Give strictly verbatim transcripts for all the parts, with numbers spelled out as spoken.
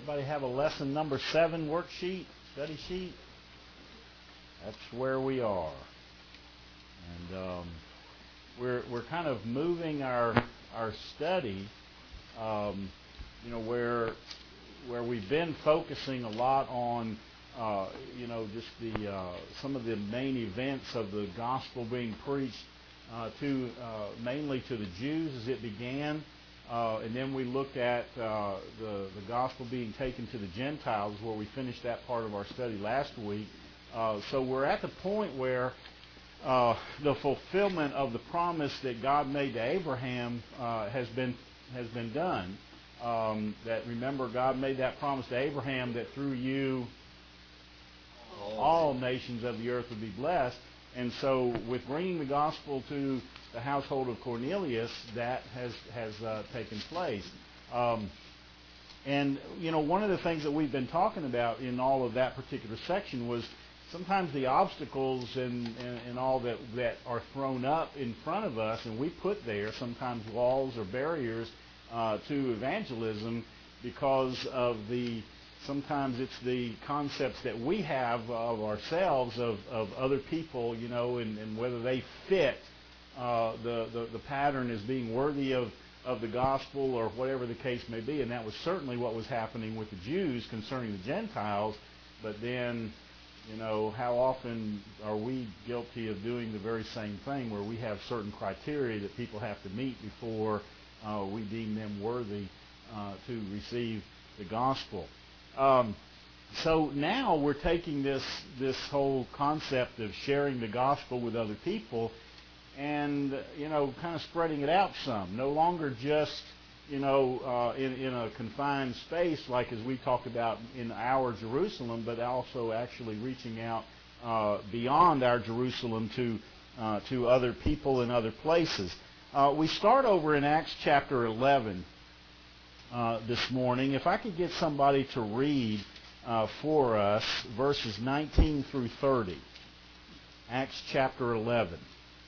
Everybody have a lesson number seven worksheet, study sheet? That's where we are. And um, we're we're kind of moving our our study, um, you know, where where we've been focusing a lot on, uh, you know, just the uh, some of the main events of the gospel being preached uh, to uh, mainly to the Jews as it began. Uh, and then we looked at uh, the, the gospel being taken to the Gentiles, where we finished that part of our study last week. Uh, so we're at the point where uh, the fulfillment of the promise that God made to Abraham uh, has been has been done. Um, that remember, God made that promise to Abraham that through you all nations of the earth would be blessed. And so, with bringing the gospel to the household of Cornelius, that has has uh, taken place. Um, and you know, one of the things that we've been talking about in all of that particular section was sometimes the obstacles and, and, and all that that are thrown up in front of us, and we put there sometimes walls or barriers uh, to evangelism because of the. Sometimes it's the concepts that we have of ourselves, of, of other people, you know, and, and whether they fit uh, the, the the pattern as being worthy of, of the gospel or whatever the case may be. And that was certainly what was happening with the Jews concerning the Gentiles. But then, you know, how often are we guilty of doing the very same thing, where we have certain criteria that people have to meet before uh, we deem them worthy uh, to receive the gospel? Um, so now we're taking this this whole concept of sharing the gospel with other people and, you know, kind of spreading it out some. No longer just, you know, uh, in, in a confined space like as we talked about in our Jerusalem, but also actually reaching out uh, beyond our Jerusalem to, uh, to other people in other places. Uh, we start over in Acts chapter eleven. Uh, this morning. If I could get somebody to read uh, for us verses nineteen through thirty. Acts chapter eleven.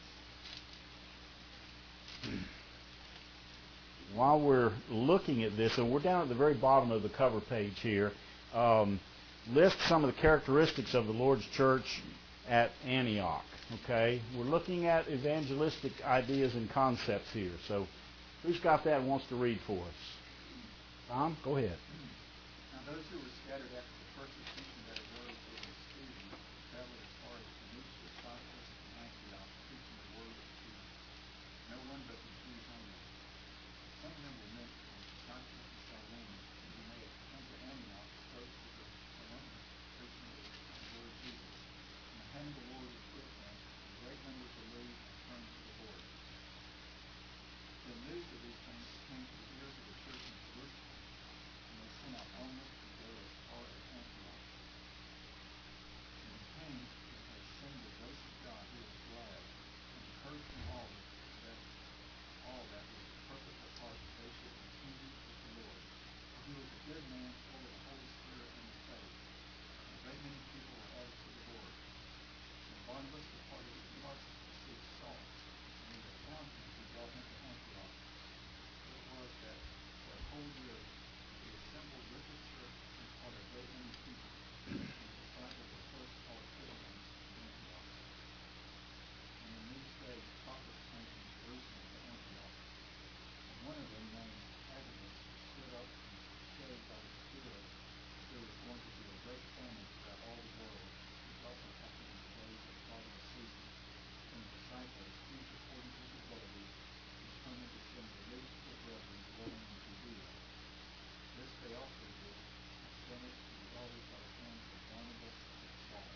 While we're looking at this, and we're down at the very bottom of the cover page here, um, list some of the characteristics of the Lord's church at Antioch. Okay? We're looking at evangelistic ideas and concepts here. So who's got that and wants to read for us? Tom, go ahead. Now those who were scattered after the persecution that arose over Stephen traveled as far as Phoenicia, Cyprus, and Antioch, preaching the word of peace. No one but the Jews only. Some of them were men from Cyprus and Cyrene, and when they had come to Antioch, spoke to the Hellenists, preaching the word of Jesus. And the hand of the Lord was with them, and great numbers believed and turned to the Lord. The news of these things came to the ears of the church in Jerusalem. And they sent out Barnabas to go as far as Antioch. And he came and had seen the grace of God, who was glad, and encouraged them all that all that with purposeful heart they should continue with the Lord. For he was a good man, full of the Holy Spirit and of faith. And a great many people were added to the Lord. And Barnabas departed to Tarsus to seek Saul. And when they found him, he brought him to Antioch. So it was that for a whole year he assembled with the church and taught a great many people. And the disciples were first called Christians in Antioch. And in these days prophets came from Jerusalem to Antioch. And one of them, named Agabus, stood up and showed by the Spirit that there was going to be a great famine throughout all the world, which also happened in the days of Claudius Caesar. And the disciples, each according to his ability, determined to send relief to the brethren dwelling in Judea. This they also did, and sent it to the elders by the hands of Barnabas and Saul.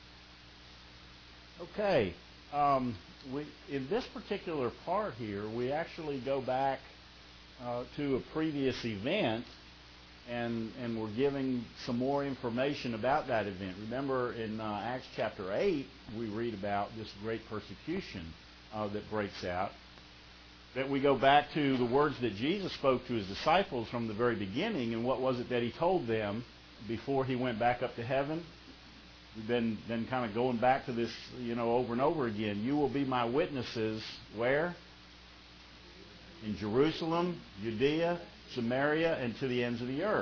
Okay. Um, we, in this particular part here, we actually go back uh, to a previous event, and and we're giving some more information about that event. Remember, in uh, Acts chapter eight, we read about this great persecution uh, that breaks out. That we go back to the words that Jesus spoke to his disciples from the very beginning, and what was it that he told them before he went back up to heaven? We've been, been kind of going back to this, you know, over and over again. You will be my witnesses, where? In Jerusalem, Judea, Samaria, and to the ends of the earth.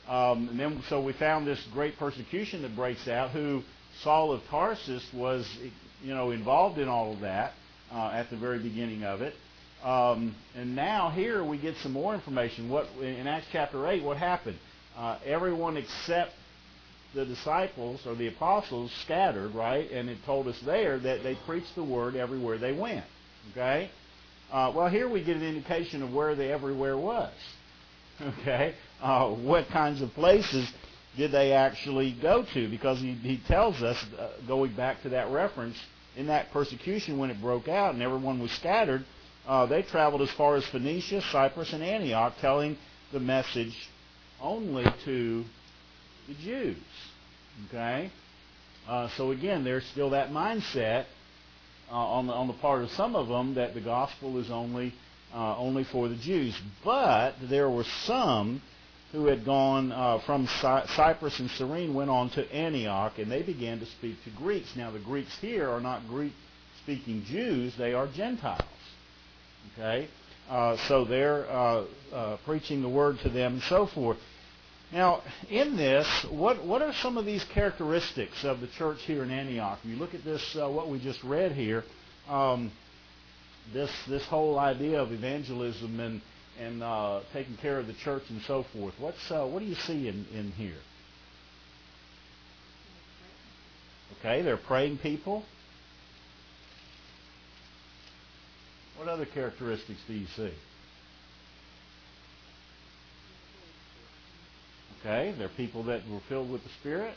Um, and then, so we found this great persecution that breaks out, who Saul of Tarsus was, you know, involved in all of that uh, at the very beginning of it. Um, and now here we get some more information. What in Acts chapter eight, what happened? Uh, everyone except the disciples or the apostles scattered, right? And it told us there that they preached the word everywhere they went. Okay? Uh, well, here we get an indication of where the everywhere was. Okay? Uh, what kinds of places did they actually go to? Because he, he tells us, uh, going back to that reference, in that persecution when it broke out and everyone was scattered, uh, they traveled as far as Phoenicia, Cyprus, and Antioch, telling the message only to the Jews. Okay? Uh, so again, there's still that mindset uh, on, the, on the part of some of them that the gospel is only uh, only for the Jews. But there were some who had gone uh, from Cy- Cyprus and Cyrene, went on to Antioch, and they began to speak to Greeks. Now, the Greeks here are not Greek-speaking Jews. They are Gentiles. Okay? Uh, so they're uh, uh, preaching the word to them and so forth. Now, in this, what what are some of these characteristics of the church here in Antioch? If you look at this, uh, what we just read here, um, this this whole idea of evangelism and and uh, taking care of the church and so forth. What's uh, what do you see in, in here? Okay, they're praying people. What other characteristics do you see? Okay, they're people that were filled with the Spirit.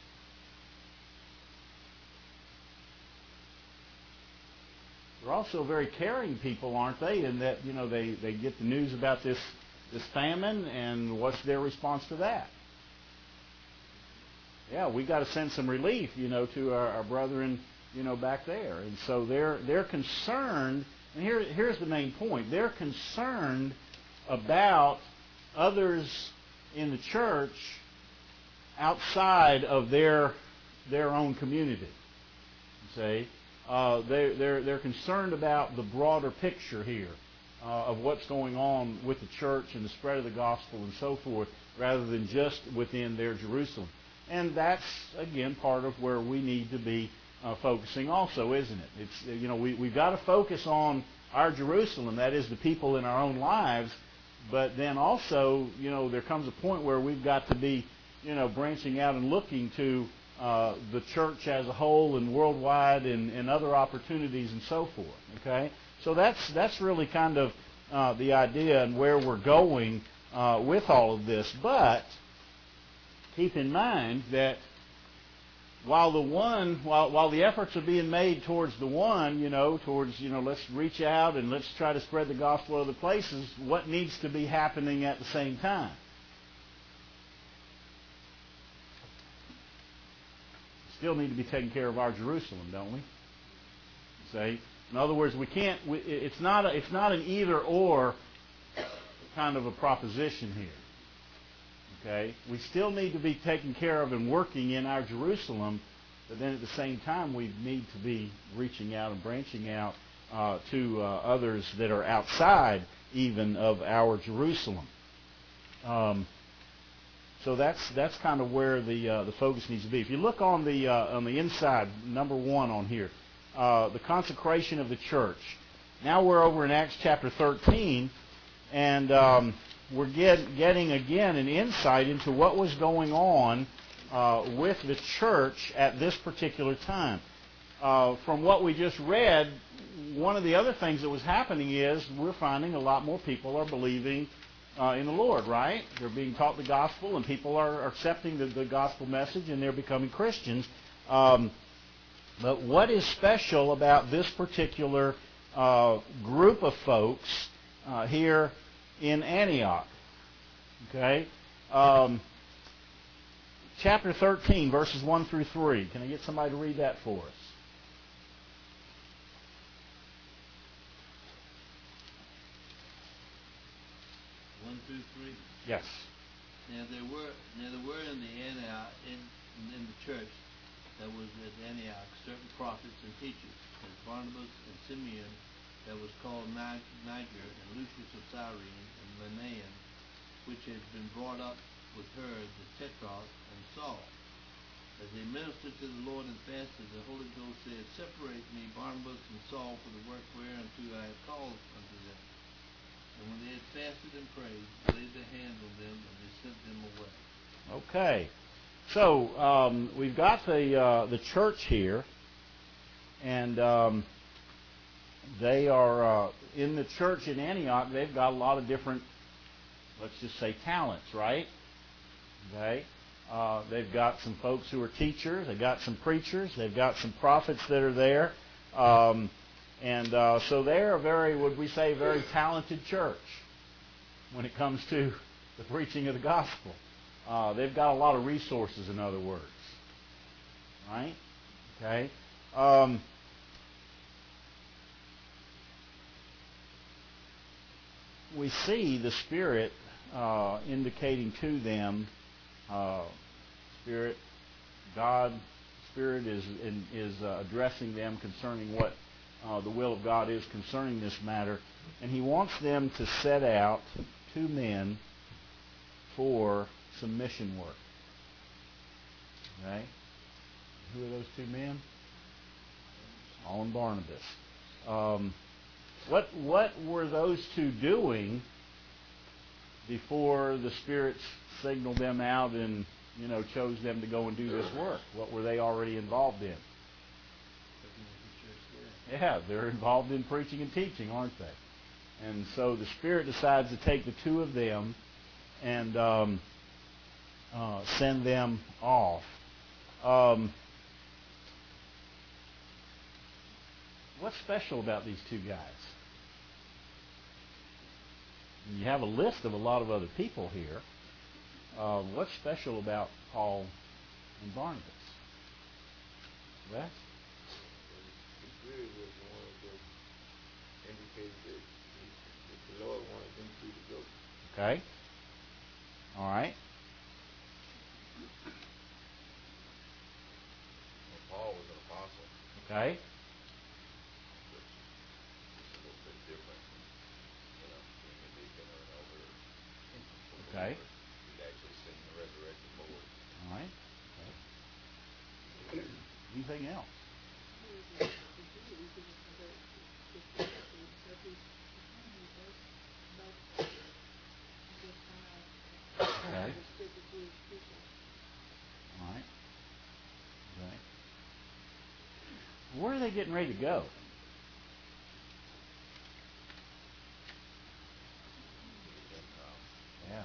They're also very caring people, aren't they? In that, you know, they, they get the news about this this famine, and what's their response to that? Yeah, we got to send some relief, you know, to our, our brethren, you know, back there. And so they're they're concerned. And here here's the main point: they're concerned about others in the church outside of their their own community. See, uh, they they're they're concerned about the broader picture here uh, of what's going on with the church and the spread of the gospel and so forth, rather than just within their Jerusalem. And that's again part of where we need to be uh, focusing, also, isn't it? It's you know we we've got to focus on our Jerusalem, that is the people in our own lives. But then also, you know, there comes a point where we've got to be, you know, branching out and looking to uh, the church as a whole and worldwide and, and other opportunities and so forth. Okay, so that's that's really kind of uh, the idea and where we're going uh, with all of this. But keep in mind that while the one, while while the efforts are being made towards the one, you know, towards, you know, let's reach out and let's try to spread the gospel other places, what needs to be happening at the same time? We still need to be taking care of our Jerusalem, don't we? See? In other words, we can't. We, it's not a, it's not an either or kind of a proposition here. Okay, we still need to be taking care of and working in our Jerusalem, but then at the same time we need to be reaching out and branching out uh, to uh, others that are outside even of our Jerusalem. Um, so that's that's kind of where the uh, the focus needs to be. If you look on the uh, on the inside, number one on here, uh, the consecration of the church. Now we're over in Acts chapter thirteen, and um, we're get, getting, again, an insight into what was going on uh, with the church at this particular time. Uh, from what we just read, one of the other things that was happening is we're finding a lot more people are believing uh, in the Lord, right? They're being taught the gospel, and people are accepting the, the gospel message, and they're becoming Christians. Um, but what is special about this particular uh, group of folks uh, here in Antioch? Okay, um, chapter thirteen, verses one through three. Can I get somebody to read that for us? One through three. Yes. Now there were now there were in the Antioch in in the church that was at Antioch certain prophets and teachers, as Barnabas and Simeon, that was called Niger, and Lucius of Cyrene, and Manaen, which had been brought up with her the Tetrarch and Saul. As they ministered to the Lord and fasted, the Holy Ghost said, Separate me, Barnabas and Saul, for the work whereunto I have called unto them. And when they had fasted and prayed, they laid their hands on them, and they sent them away. Okay. So, um, we've got the uh, the church here, and um, they are uh, in the church in Antioch. They've got a lot of different, let's just say, talents, right? Okay. Uh, they've got some folks who are teachers. They've got some preachers. They've got some prophets that are there. Um, and uh, so they're a very, would we say, very talented church when it comes to the preaching of the gospel. Uh, they've got a lot of resources, in other words. Right? Okay. Um, we see the Spirit uh, indicating to them Uh, Spirit, God, Spirit is in, is uh, addressing them concerning what uh, the will of God is concerning this matter, and He wants them to set out two men for some mission work. Okay, who are those two men? Saul and Barnabas. Um, what what were those two doing before the Spirit signaled them out and, you know, chose them to go and do this work? What were they already involved in? Yeah, they're involved in preaching and teaching, aren't they? And so the Spirit decides to take the two of them and um, uh, send them off. Um, what's special about these two guys? You have a list of a lot of other people here. Uh, what's special about Paul and Barnabas? Wes? The Spirit was the one that indicated that, that the Lord wanted them two to go. Okay. All right. Well, Paul was an apostle. Okay. Which is a little bit different from, you know, being a deacon or an elder. Okay. He'd actually seen the resurrected Lord. All right. Okay. Anything else? Okay. All right. Okay. Where are they getting ready to go? Yeah.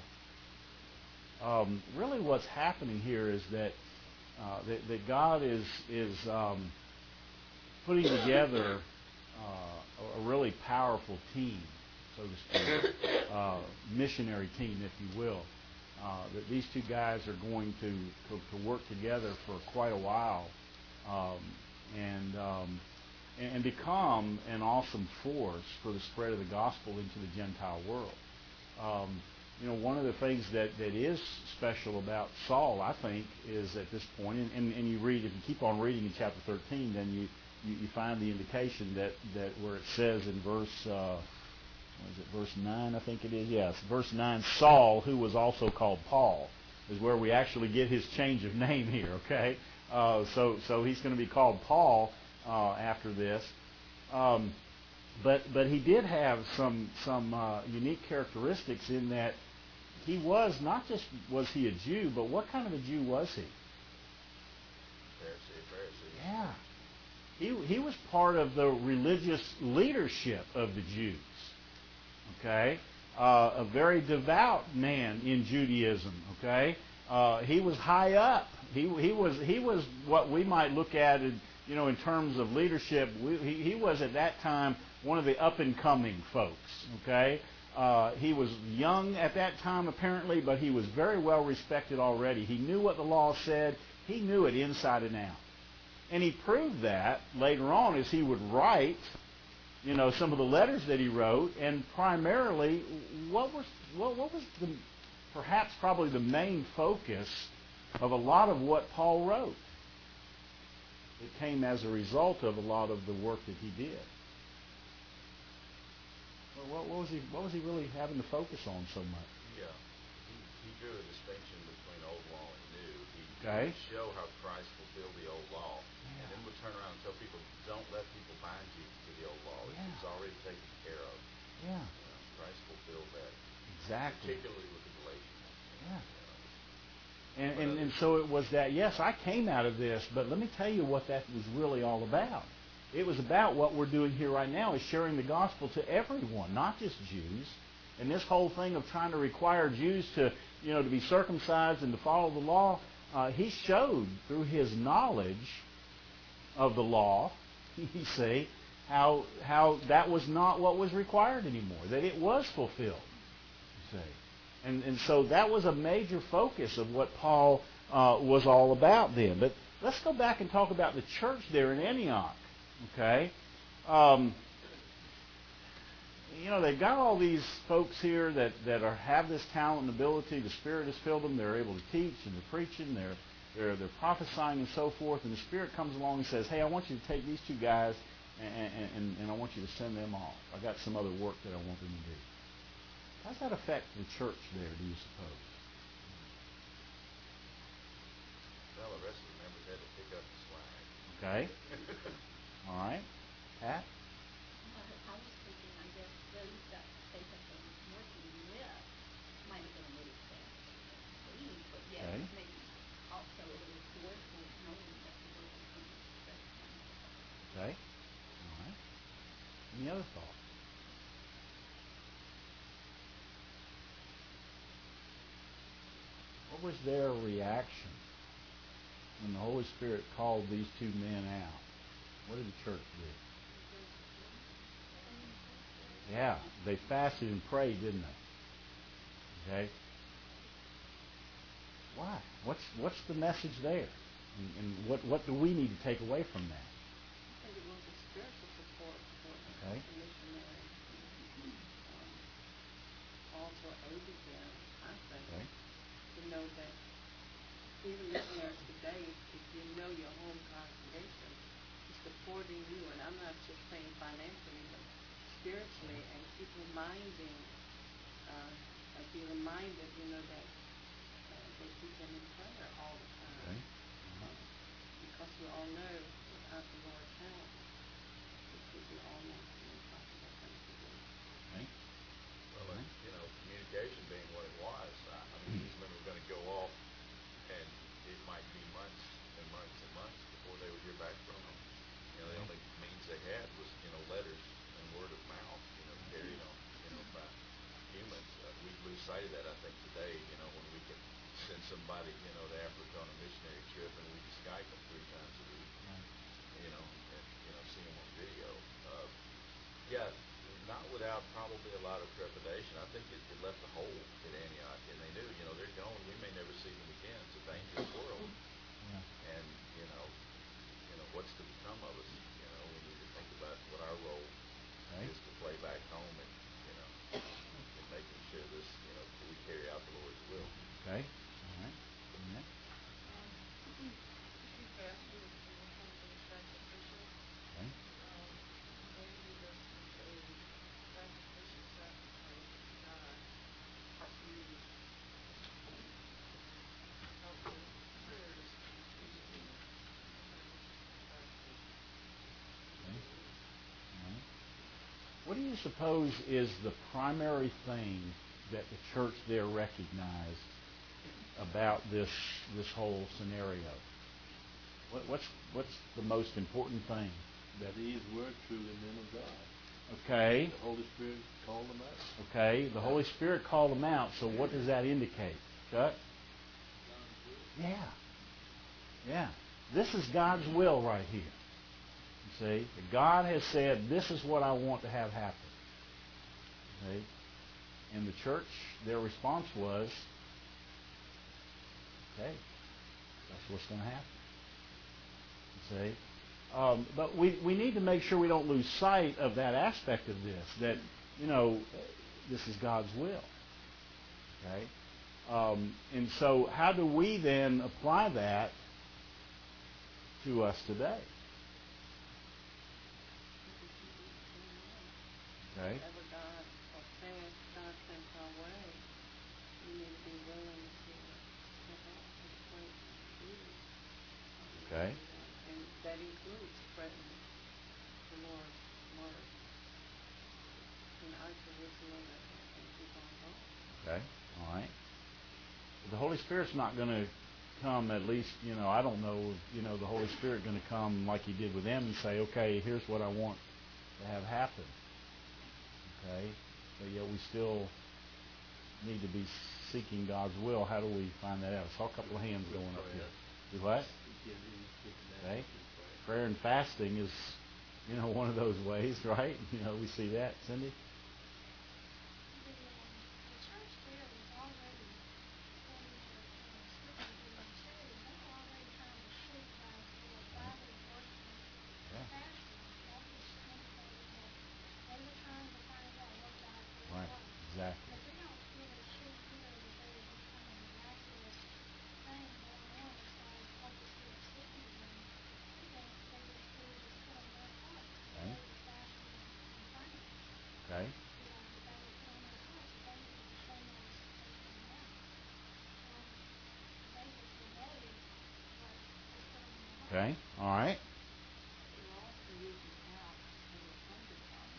Um, really, what's happening here is that uh, that, that God is is um, putting together uh, a really powerful team, so to speak, uh, missionary team, if you will. Uh, that these two guys are going to, to, to work together for quite a while, um, and um, and become an awesome force for the spread of the gospel into the Gentile world. Um, you know, one of the things that, that is special about Saul, I think, is at this point, and, and, and you read, if you keep on reading in chapter thirteen, then you, you, you find the indication that, that where it says in verse, uh, what is it, verse nine, I think it is? Yes, verse nine, Saul, who was also called Paul, is where we actually get his change of name here, okay? Uh, so, so he's going to be called Paul uh, after this. Um, But but he did have some some uh, unique characteristics in that he was not just was he a Jew, but what kind of a Jew was he? Pharisee, Pharisee. Yeah, he he was part of the religious leadership of the Jews. Okay, uh, a very devout man in Judaism. Okay, uh, he was high up. He he was he was what we might look at as, you know, in terms of leadership. We, he he was at that time one of the up-and-coming folks, okay? Uh, he was young at that time, apparently, but he was very well respected already. He knew what the law said. He knew it inside and out. And he proved that later on as he would write, you know, some of the letters that he wrote, and primarily, what was what, what was the, perhaps probably the main focus of a lot of what Paul wrote? It came as a result of a lot of the work that he did. What, what was he? What was he really having to focus on so much? Yeah, he, he drew a distinction Okay. To show how Christ fulfilled the old law. Yeah. And then we'll turn around and tell people, don't let people bind you to the old law. Yeah. It's already taken care of. Yeah. You know, Christ fulfilled that. Exactly. Particularly with the Galatians. Yeah. You know. And, and, and so it was that, yes, I came out of this, but let me tell you what that was really all about. It was about what we're doing here right now, is sharing the gospel to everyone, not just Jews. And this whole thing of trying to require Jews to, you know, to be circumcised and to follow the law, uh, he showed through his knowledge of the law, you see, how how that was not what was required anymore, that it was fulfilled, you see. And, and so that was a major focus of what Paul uh, was all about then. But let's go back and talk about the church there in Antioch, okay? Um, you know, they've got all these folks here that, that are have this talent and ability. The Spirit has filled them. They're able to teach and they're preaching. They're, they're, they're prophesying and so forth. And the Spirit comes along and says, hey, I want you to take these two guys and, and, and I want you to send them off. I got some other work that I want them to do. How does that affect the church there, do you suppose? Well, the rest of the members had to pick up the slack. Okay. All right. Pat? Uh, I was thinking, I guess, those that they have been working with might have been a little sad to leave, but yes, Okay. maybe also a little joyful knowing that the Lord was going to stretch them. Okay. All right. Any other thoughts? What was their reaction when the Holy Spirit called these two men out? What did the church do? Yeah, they fasted and prayed, didn't they? Okay. Why? What's what's the message there? And, and what what do we need to take away from that? I think it was a spiritual support for Okay. the missionaries. Um, also aided them, I think, Okay. to know that even missionaries today, if you know your home congregation is supporting you, and I'm not just saying financially, but spiritually, and keep reminding, uh, uh, be reminded, you know, that uh, they keep them in prayer all the time. Okay. Uh, because we all know without the Lord's help, it would be almost an impossible thing to do. Okay. Well, and, you know, communication being what it was, I I mean, these men were going to go off, and it might be months and months and months before they would hear back from them. You know, the only means they had was, you know, letters and word of mouth, you know, carried on, you know, by humans. Uh, we lose sight of that, I think, today, you know, when we can send somebody, you know, to Africa on a missionary trip, and we can Skype them three times a week, you know, and, you know, see them on video. Uh, yeah, not without probably a lot of trepidation. I think it, it left a hole at Antioch, and they knew, you know, they're going. We may never see them again. It's a dangerous world, Yeah. and you know, you know, what's to become of us? You know, we need to think about what our role Okay. is to play back home, and you know, and making sure this, you know, we carry out the Lord's will. Okay. All right. Amen. Um, she fasted and we were kind of being sacrificial. Okay. Um, maybe this is a sacrificial sacrifice to God to help with prayers and teaching and fasting. Okay. All right. What do you suppose is the primary thing that the church there recognized about this this whole scenario? What, what's what's the most important thing? That these were truly men of God. Okay. The Holy Spirit called them out. Okay. The Holy Spirit called them out. So what does that indicate, Chuck? Yeah. Yeah. This is God's will right here. You see, God has said, this is what I want to have happen. Okay? And the church, their response was, okay, that's what's going to happen. You see? Um, but we, we need to make sure we don't lose sight of that aspect of this, that, you know, this is God's will. Okay? Um, and so how do we then apply that to us today? Okay. Whatever God or says God sends our way, we need to be willing to step out to the plate and do that includes spreading the Lord's word in our Jerusalem and, and keep on going. Okay, all right. The Holy Spirit's not going to come, at least, you know, I don't know, you know, the Holy Spirit going to come like he did with them and say, okay, here's what I want to have happen. Okay? But yet we still need to be seeking God's will. How do we find that out? I saw a couple of hands going up here. Do what? Okay. Prayer and fasting is, you know, one of those ways, right? You know, we see that. Cindy? The, um, the church there was already, according to, you know, scripture given material, they were already trying to seek God's will by their working Yeah. fasting. That was indicating that they were trying to find out what God's will Right. was. Exactly. But we don't really see here that there was this kind of miraculous thing going on as far as Holy Spirit speaking to them. We think they just, they were just put on their heart. Okay. They were fasting and praying. Okay. You know, that they were put on their heart that they needed to say no to something else. And they just obeyed what was put on their heart. Okay. All right. We're also using apps in the thunderstorm.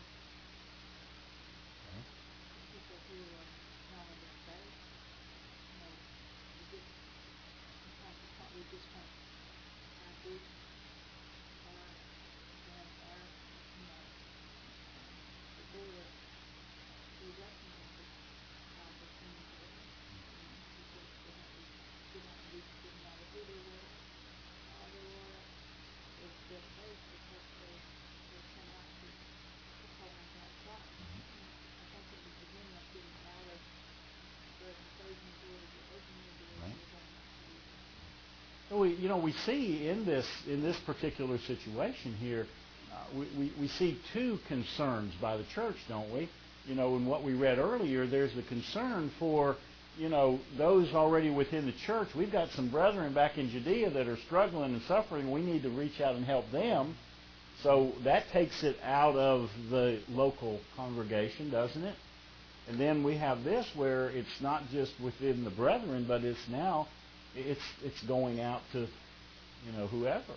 Okay. The people who are not in their faith, you know, we just, from time to time, we just want our boots on our, and our, you know, um, but they were, we recommended how the things were, you know, because they had to get out, we didn't matter who they were, how they were, it was their faith because they, they cannot be performing that God. And I think in the beginning I see Alice spread encouraging doors or opening doors, Right. and we're going to have to do that. So we, you know, we see in this in this particular situation here, uh, we, we, we see two concerns by the church, don't we? You know, in what we read earlier, there's the concern for, you know, those already within the church. We've got some brethren back in Judea that are struggling and suffering. We need to reach out and help them. So that takes it out of the local congregation, doesn't it? And then we have this where it's not just within the brethren, but it's now it's it's going out to, you know, whoever.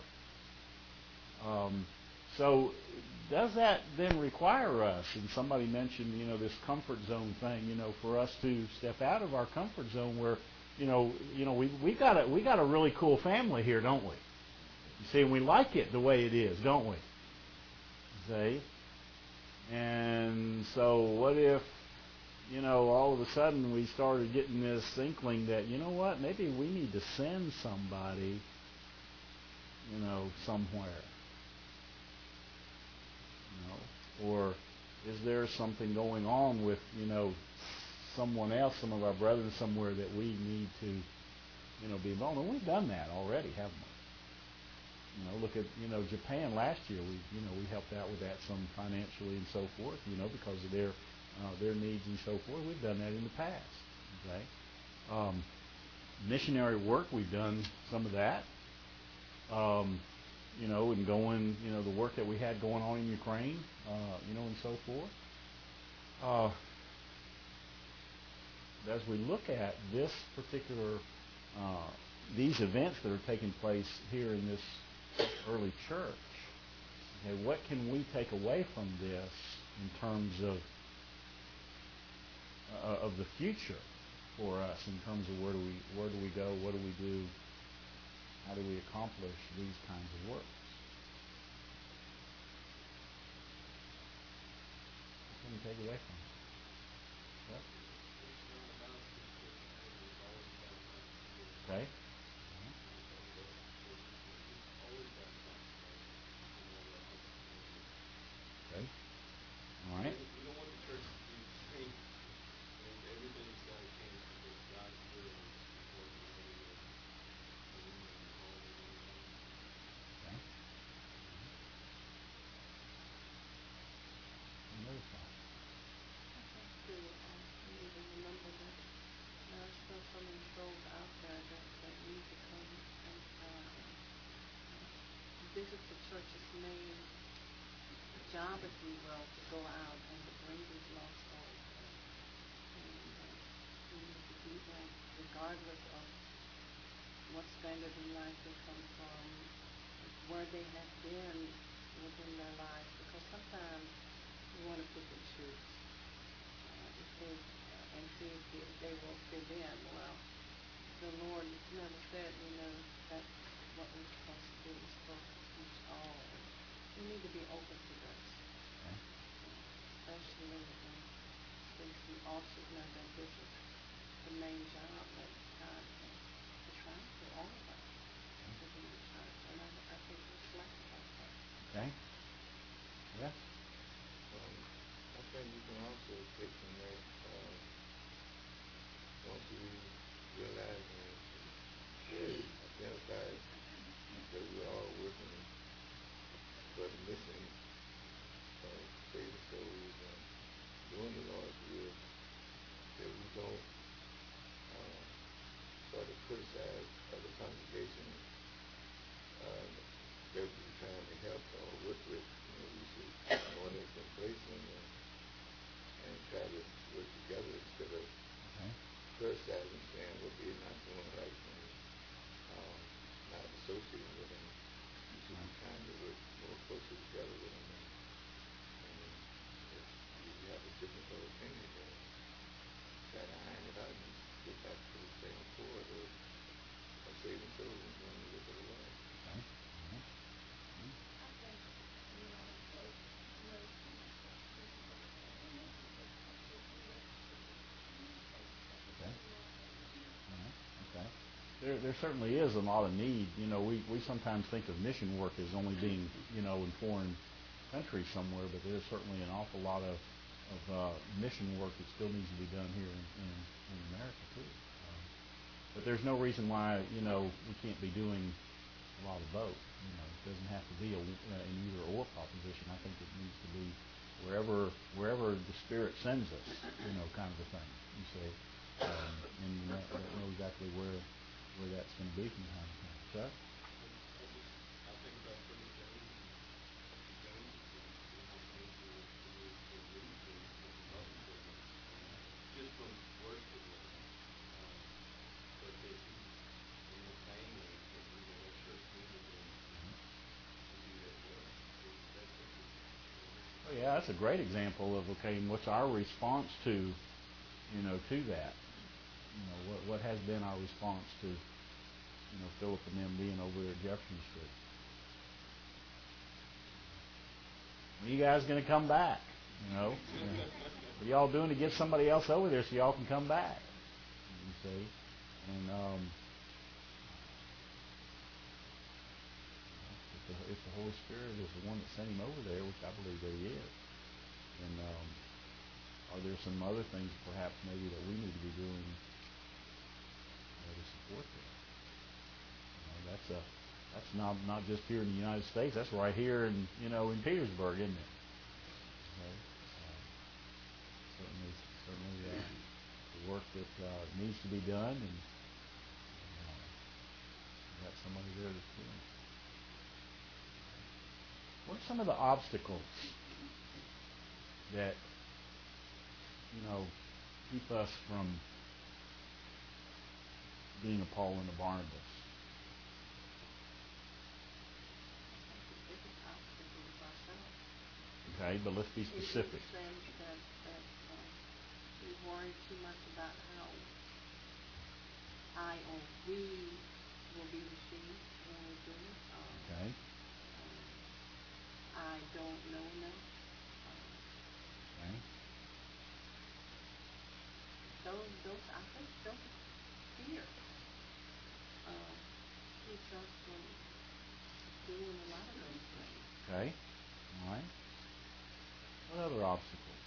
Um, so does that then require us? And somebody mentioned, you know, this comfort zone thing. You know, for us to step out of our comfort zone, where, you know, you know, we we got a we got a really cool family here, don't we? You see, and we like it the way it is, don't we? See? And so what if, you know, all of a sudden we started getting this inkling that, you know what, maybe we need to send somebody, you know, somewhere. You know, or is there something going on with, you know, someone else, some of our brethren somewhere that we need to, you know, be involved in? We've done that already, haven't we? You know, look at, you know, Japan last year. We, you know, we helped out with that some financially and so forth, you know, because of their uh, their needs and so forth. We've done that in the past. Okay, um, missionary work, we've done some of that. Um, you know, and going, you know, the work that we had going on in Ukraine, uh, you know, and so forth. Uh, as we look at this particular, uh, these events that are taking place here in this early church, okay, what can we take away from this in terms of uh, of the future for us, in terms of where do we where do we go, what do we do, how do we accomplish these kinds of works? What can we take away from it? What? Okay. Okay. All right. We don't want the church to be the same. I mean, everything's got to change because God's will is working everywhere. And we need to be involved in everything. Okay. Another thought. I think too, um, we need to remember that there are still so many souls out there that, that need to come and, uh, and uh, visit the church's main job, if we will, to go out and to bring these lost souls. And uh, we need to do that regardless of what standard in life they come from, if where they have been within their lives, because sometimes we want to pick and choose uh, if they, uh, and see if they, they will fit in. Well, the Lord never said, you know, that's what we're supposed to do. We're supposed to teach all, and we need to be open to this, Okay. especially when since we also know that this is the main job that God has assigned to all of us within the church, and I, I think we're slack about that. Okay. Yeah. Um, I think you can also take from that, uh, once we realize and identify that we're all working for the mission of saving souls and doing the Lord's will, that we don't uh, start to criticize other congregations uh, that we're trying to help or work with. You know, we should know their place and, and try to work together instead of Okay. criticizing, saying what they're not doing right and um, not associating with them. We should be trying to work more closely together with them. And, and if you have a different opinion, then try to iron it out and get back to the same accord of, of saving souls and doing the work of the Lord. Okay. Mhm. Mhm. I think, you know, so, you know, we need to Okay. All right. Okay. There, there certainly is a lot of need. You know, we, we sometimes think of mission work as only being, you know, in foreign countries somewhere, but there's certainly an awful lot of, of uh, mission work that still needs to be done here in, in, in America too. Um, but there's no reason why, you know, we can't be doing a lot of both. You know, it doesn't have to be a, uh, an either or proposition. I think it needs to be wherever wherever the Spirit sends us, you know, kind of a thing. You say, um, and you know, don't know exactly where where that's going to be from time to time. Chuck? I just, I think about Brother James, and James is the, the one major for, for reason with his other servants, um, just from worship with him. Um, but that he, in his family, that, you know, that church needed him to do that work. It, that's interesting. Oh yeah, that's a great example of okay, and what's our response to, you know, to that? You know, what what has been our response to, you know, Philip and them being over there at Jefferson Street? When are you guys going to come back? You know, what are y'all doing to get somebody else over there so y'all can come back? You see, and um, if the, if the Holy Spirit is the one that sent him over there, which I believe that he is, then um, are there some other things perhaps maybe that we need to be doing, you know, to support that? You know, that's a that's not not just here in the United States. That's right here in you know in Petersburg, isn't it? Okay. Uh, certainly, certainly uh, the work that uh, needs to be done, and, and uh, we've got somebody there that's doing it. What are some of the obstacles that, you know, keep us from being a Paul and a Barnabas? I think the biggest obstacle is ourselves. Okay, but let's be In- specific. In the sense that, that um, we worry too much about how I or we will be received when we do it. Um, Okay. um, I don't know enough. Um, Okay. those, those, I think those fears um, keeps us from doing a lot of those things. Okay. All right. What other obstacles?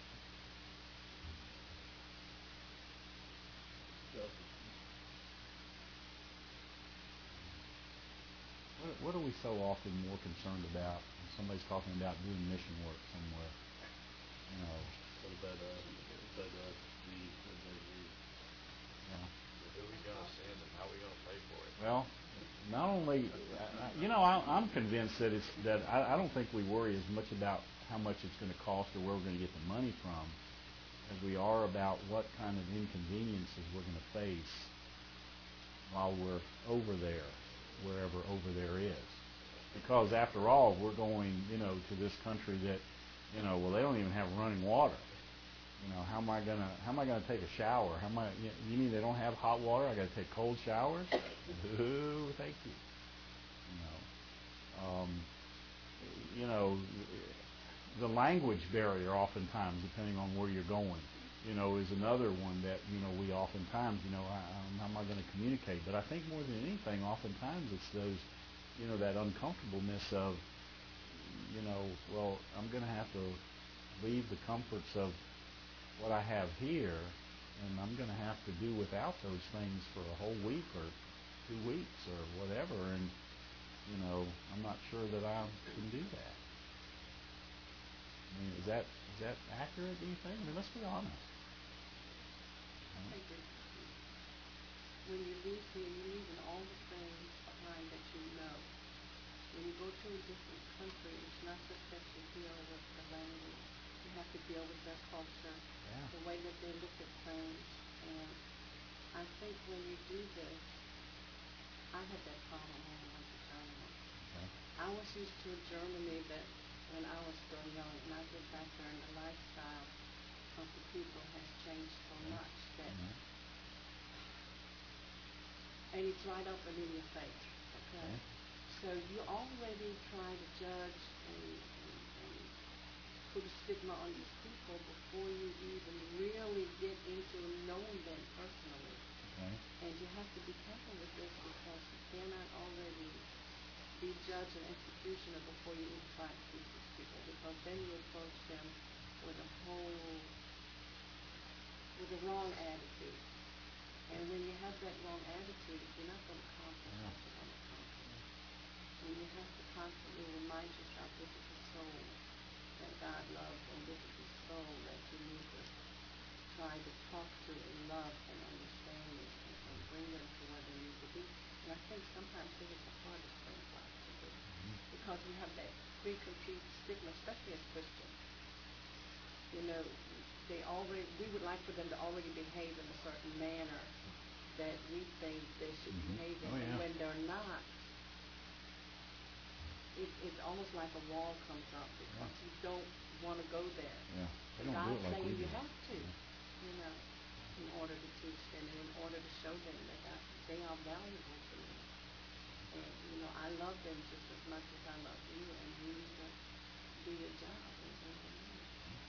What, what are we so often more concerned about when somebody's talking about doing mission work somewhere? You know, What about, uh, what about, uh, the, what about you? you know, Who's gonna send them? How are we gonna pay for it? well, not only, uh, you know, I, I'm convinced that it's that I, I don't think we worry as much about how much it's going to cost or where we're going to get the money from, as we are about what kind of inconveniences we're going to face while we're over there, wherever over there is. because after all, we're going, you know, to this country that, you know, well, they don't even have running water. You know, how am I gonna how am I gonna take a shower? How am I? You, you mean they don't have hot water? I got to take cold showers? Ooh, thank you. You know, um, you know, the language barrier, oftentimes, depending on where you're going, you know, is another one that, you know, we oftentimes, you know, I, um, how am I going to communicate? But I think more than anything, oftentimes it's those, you know, that uncomfortableness of, you know, well, I'm going to have to leave the comforts of what I have here, and I'm going to have to do without those things for a whole week or two weeks or whatever, and, you know, I'm not sure that I can do that. I mean, is that is that accurate, do you think? I mean, let's be honest. I agree. When you leave here, you're leaving all the things behind that you know. When you go to a different country, it's not just that you deal with the language. You have to deal with their culture, Yeah. the way that they look at things. And I think when you do this, I had that problem when I went to Germany. Okay. I was used to a Germany that when I was still young, and I get back there, and the lifestyle of the people has changed so much that, Mhm. and it's right up and in your face, okay? Okay. So you already try to judge and, and, and put a stigma on these people before you even really get into knowing them personally. Okay. And you have to be careful with this because you cannot already be judge and executioner before you even try to speak to these people, because then you approach them with a whole, with a wrong attitude. And when you have that wrong attitude, you're not going to accomplish Yeah. what you want to accomplish. And you have to constantly remind yourself, this is the soul that God loves, and this is the soul that you need to try to talk to in love and understanding, and, and bring them to where they need to be. And I think sometimes this is the hardest thing for us to do, because we have that preconceived stigma, especially as Christians. You know, they already, we would like for them to already behave in a certain manner that we think they should Mhm. behave in. Oh, And yeah. when they're not, it, it's almost like a wall comes up because Yeah. you don't want to go there. Yeah. They But don't do God's it like saying we you do. have to, Yeah. you know, in order to teach them and in order to show them that I, they are valuable to me. And, you know, I love them just as much as I love you, and you need to do your job and bring them in.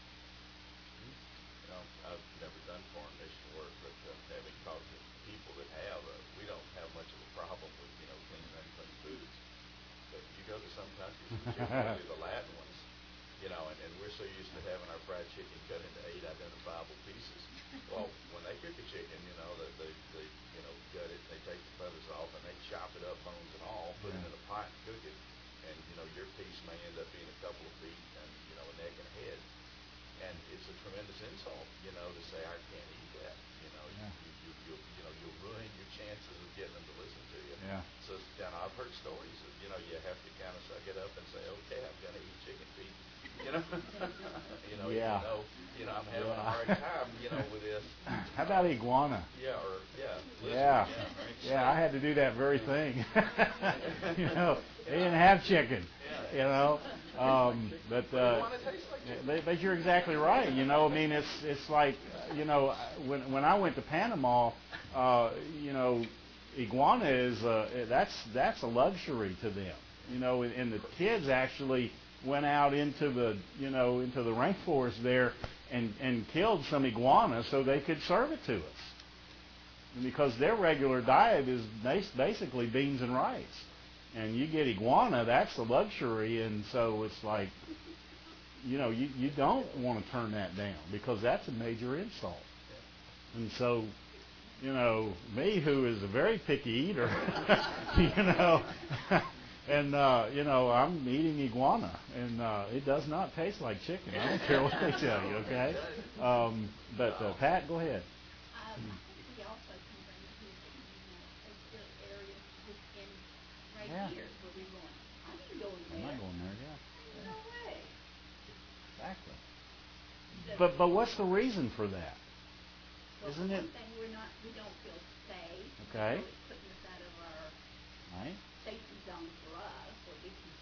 You know, I've never done foreign mission work, but uh, having talked to people that have, uh, we don't have much of a problem with, you know, clean and unclean foods. But you go to some countries, particularly the Latin ones, you know, and, and we're so used to having our fried chicken cut into eight identifiable pieces. Well, when they cook a chicken, you know, they, they, they you know, gut it, they take the feathers off, and they chop it up, bones and all, put it Yeah. in a pot and cook it. And, you know, your piece may end up being a couple of feet and, you know, a neck and a head. And it's a tremendous insult, you know, to say, I can't eat that. You know, Yeah. you, you, you, you know, you'll ruin your chances of getting them to listen to you. Yeah. So, you know, I've heard stories of, you know, you have to kind of suck it up and say, okay, I'm going to eat chicken feet. You know, you know, Yeah. even though, you know, I'm having Yeah. a hard time, you know, with this. How about iguana? Yeah, or, yeah. lizard, Yeah. right? Yeah, I had to do that very thing. You know, they didn't have chicken. You know, um, but uh, Iguana tastes like chicken. but, but you're exactly right. You know, I mean, it's it's like, you know, when when I went to Panama, uh, you know, iguana is uh, that's that's a luxury to them. You know, and, and the kids actually went out into the you know into the rainforest there and and killed some iguana so they could serve it to us. And because their regular diet is bas- basically beans and rice. And you get iguana, that's a luxury, and so it's like, you know, you, you don't want to turn that down because that's a major insult. And so, you know, me who is a very picky eater, you know, and, uh, you know, I'm eating iguana, and uh, it does not taste like chicken. I don't care what they tell you, okay? Um, but, uh, Pat, go ahead. Um, I think we also can bring to the, you know, as there are areas just in right Yeah. here where we're going. I didn't go in I'm there. not going there, yeah. No way. Exactly. The- But but what's the reason for that? well, isn't for it- one thing, we're not, we don't feel safe. Okay. So it's putting us out of our Right? safety zone for us, or at least we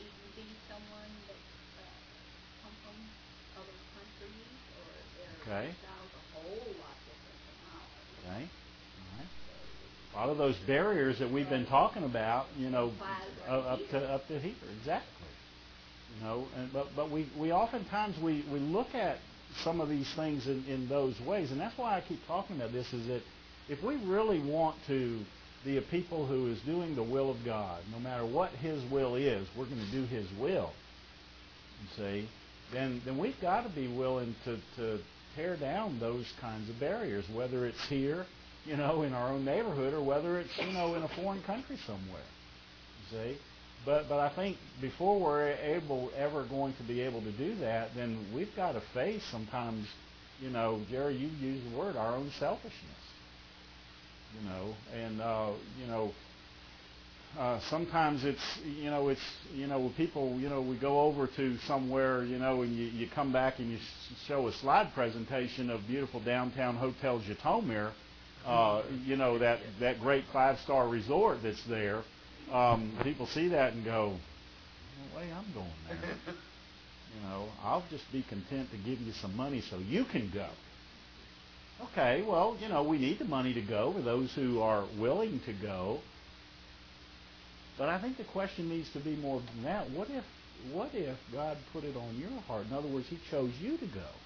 even be someone that's uh, come from other countries, or their Okay. lifestyles a whole lot different than ours. Okay. All right. A lot of those barriers that we've been talking about, you know, uh, up to up to here, exactly. You know, and but but we we oftentimes we we look at some of these things in, in those ways, and that's why I keep talking about this. Is that if we really want to be a people who is doing the will of God, no matter what His will is, we're going to do His will. You see, then then we've got to be willing to to tear down those kinds of barriers, whether it's here, you know, in our own neighborhood, or whether it's, you know, in a foreign country somewhere. You see? But but I think before we're able ever going to be able to do that, then we've got to face sometimes, you know, Jerry, you used the word, our own selfishness. You know, and uh, you know, uh, sometimes it's you know it's you know people you know we go over to somewhere, you know, and you, you come back and you show a slide presentation of beautiful downtown Hotel Jitomer. Uh, you know, that, that great five-star resort that's there, um, people see that and go, no way I'm going there. You know, I'll just be content to give you some money so you can go. Okay, well, you know, we need the money to go for those who are willing to go. But I think the question needs to be more than that. What if, what if God put it on your heart? In other words, He chose you to go.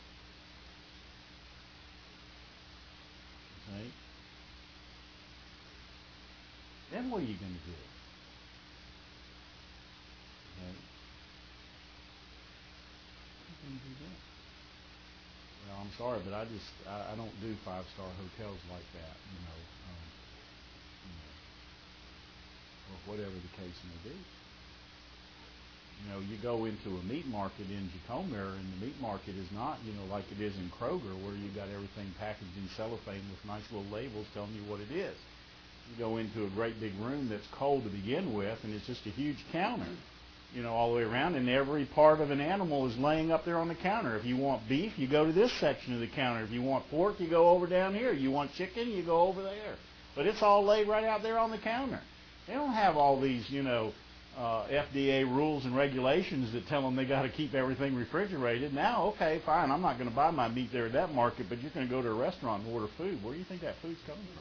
Okay? Then what are you going to do? Okay. What are you going to do then? Well, I'm sorry, but I just I, I don't do five-star hotels like that, you know, um, you know, or whatever the case may be. You know, you go into a meat market in Jitomer, and the meat market is not, you know, like it is in Kroger, where you got everything packaged in cellophane with nice little labels telling you what it is. You go into a great big room that's cold to begin with, and it's just a huge counter, you know, all the way around, and every part of an animal is laying up there on the counter. If you want beef, you go to this section of the counter. If you want pork, you go over down here. You want chicken, you go over there. But it's all laid right out there on the counter. They don't have all these, you know, uh, F D A rules and regulations that tell them they got to keep everything refrigerated. Now, okay, fine, I'm not going to buy my meat there at that market, but you're going to go to a restaurant and order food. Where do you think that food's coming from?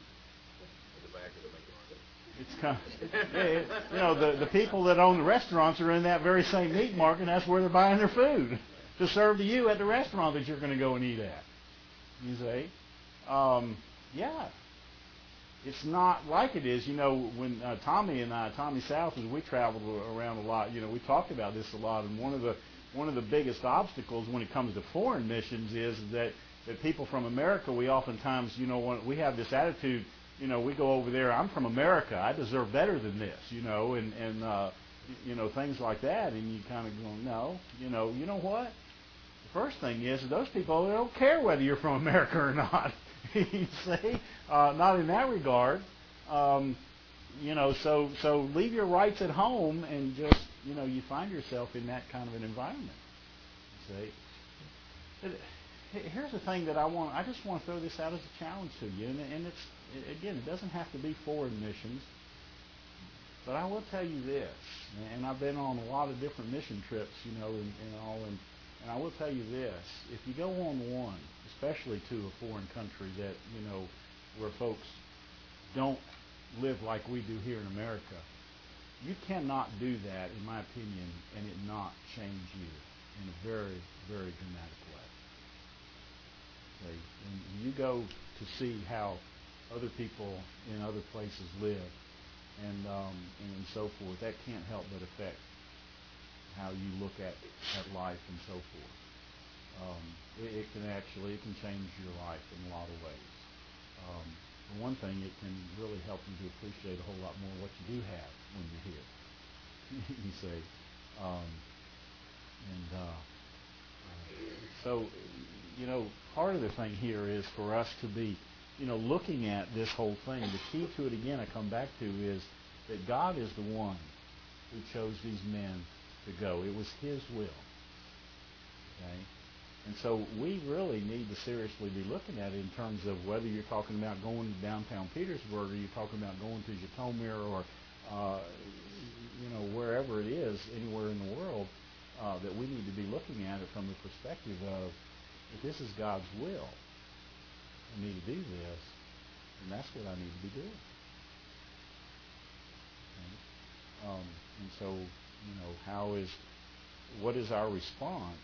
It's kind of, yeah, it, you know, the, the people that own the restaurants are in that very same meat market, and that's where they're buying their food to serve to you at the restaurant that you're going to go and eat at. You see? Um, yeah. It's not like it is, you know, when uh, Tommy and I, Tommy South, as we traveled around a lot, you know, we talked about this a lot, and one of the one of the biggest obstacles when it comes to foreign missions is that, that people from America, we oftentimes, you know, when we have this attitude, you know, we go over there, I'm from America, I deserve better than this, you know, and, and uh, you know, things like that, and you kind of go, no, you know, you know what? The first thing is that those people, they don't care whether you're from America or not, you see, uh, not in that regard, um, you know, so, so leave your rights at home and just, you know, you find yourself in that kind of an environment, you see. It, Here's the thing that I want, I just want to throw this out as a challenge to you, and, and it's, again, it doesn't have to be foreign missions, but I will tell you this, and I've been on a lot of different mission trips, you know, and, and all, and, and I will tell you this, if you go on one, especially to a foreign country that, you know, where folks don't live like we do here in America, you cannot do that, in my opinion, and it not change you in a very, very dramatic way. Okay. When you go to see how other people in other places live and um, and so forth, that can't help but affect how you look at, at life and so forth. Um, it, it can actually, it can change your life in a lot of ways. Um, for one thing, it can really help you to appreciate a whole lot more what you do have when you're here. You see. Um, and uh, so... You know, part of the thing here is for us to be, you know, looking at this whole thing. The key to it, again, I come back to, is that God is the one who chose these men to go. It was His will. Okay? And so we really need to seriously be looking at it in terms of whether you're talking about going to downtown Petersburg, or you're talking about going to Jitomer, or, uh, you know, wherever it is, anywhere in the world, uh, that we need to be looking at it from the perspective of, if this is God's will for me to do this, then that's what I need to be doing. Okay? Um, and so, you know, how is, what is our response,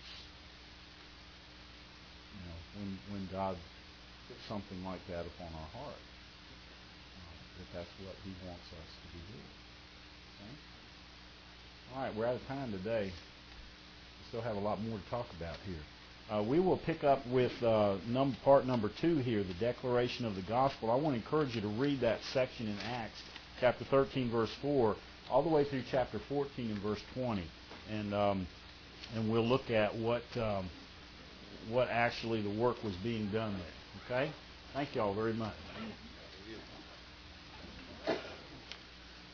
you know, when when God puts something like that upon our heart? Uh, that that's what He wants us to be doing. Okay? All right, we're out of time today. We still have a lot more to talk about here. Uh, we will pick up with uh, num- part number two here, the declaration of the gospel. I want to encourage you to read that section in Acts, chapter thirteen, verse four, all the way through chapter fourteen and verse twenty, and um, and we'll look at what um, what actually the work was being done there. Okay? Thank you all very much.